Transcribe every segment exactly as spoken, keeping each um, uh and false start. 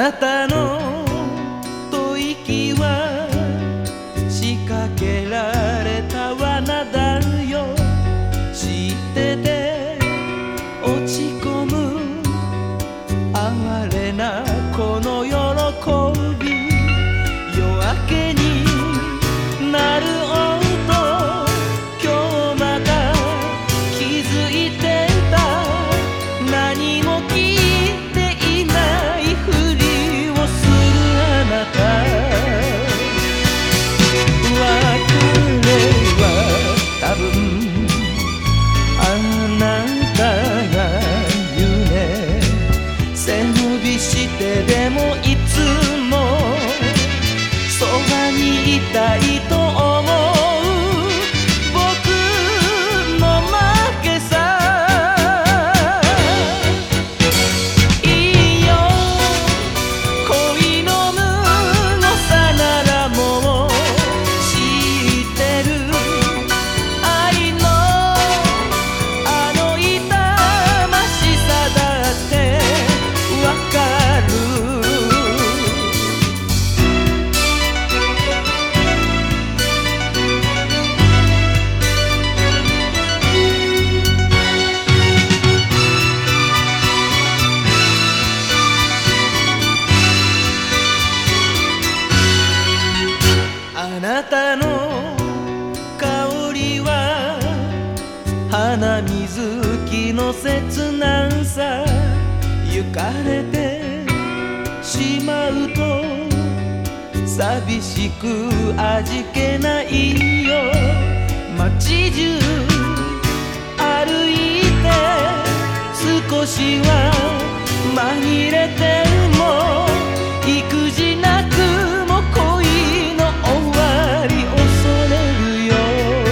なたの吐息は仕掛けられた罠だよ。知ってて落ち込む哀れなこの喜び、夜明けになる音、今日また気づいてた。何も聞いていないふりをするあなた。別れは多分あなたが言うね。背伸びしてでもいつもそばにいたいと思う。僕の負けさ。いいよ恋の無のさならもう知ってる。愛のあの痛ましさだってわかる。あなたの香りは花水木の切なさ。行かれてしまうと寂しく味気ないよ。街中歩いて少しは紛れても育児なくも恋の終わり恐れるよ。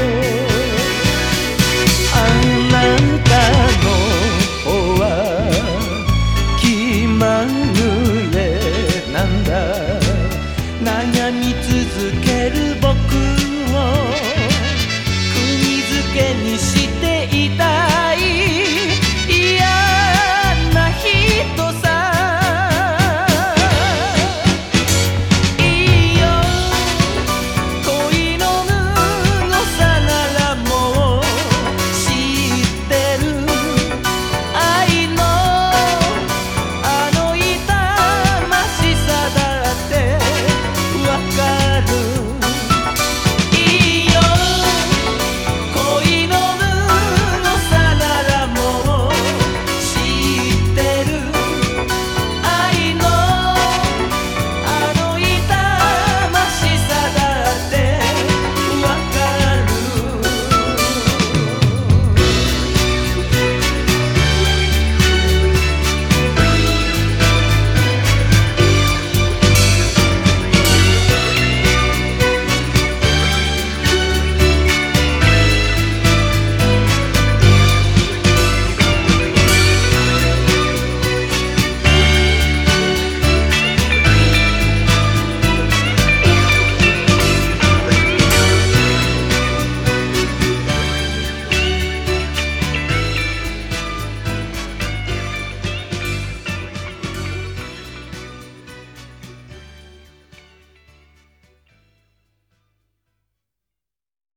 あなたの方は気まぐれなんだ。悩み続ける僕を釘付けにし